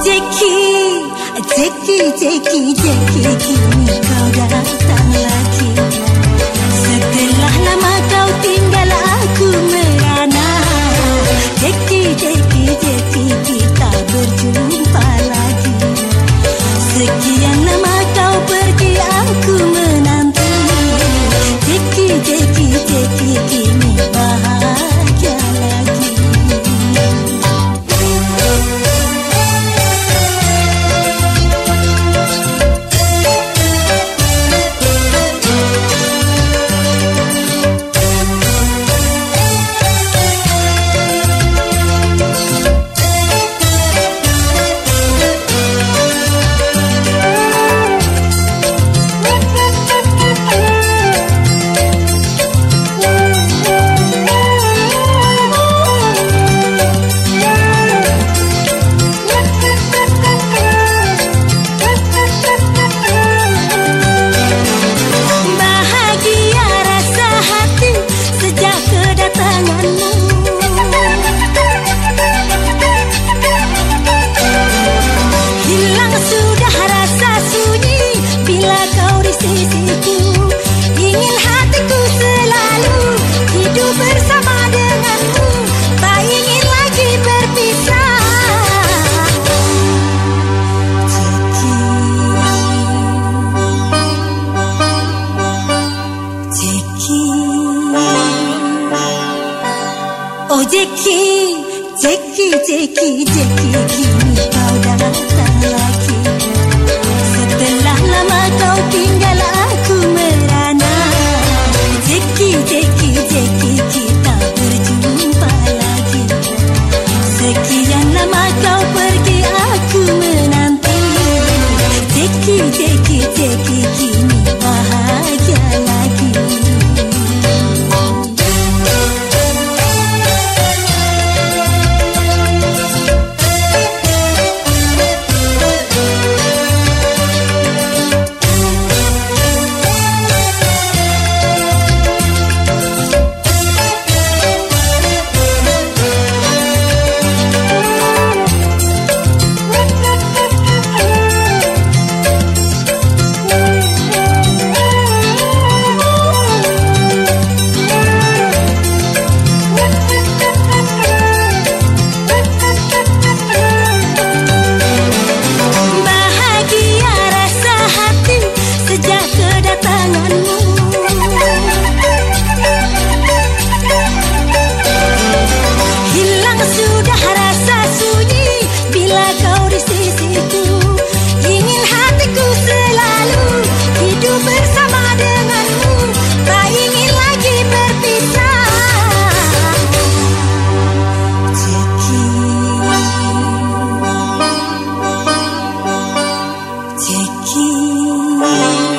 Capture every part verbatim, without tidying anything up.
Jeki, Jeki, Jeki, Jeki, kini kau datang lagi. Setelah lama kau tinggal aku merana. Jeki, Jeki, Jeki, kita berjumpa lagi. Sekian lama kau pergi aku menanti. Jeki, Jeki, Jeki, kini bahagia lagi. Oh Jeki, Jeki, Jeki, Jeki, kini kau datang lagi. Setelah lama kau tinggal aku merana. Jeki, Jeki, Jeki, kita berjumpa lagi. Sekian lama kau pergi aku menanti. Jeki, Jeki, Jeki, kini bahagia lagi.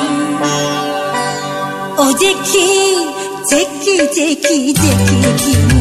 Oh Jeki, Jeki, Jeki, Jeki, Jeki.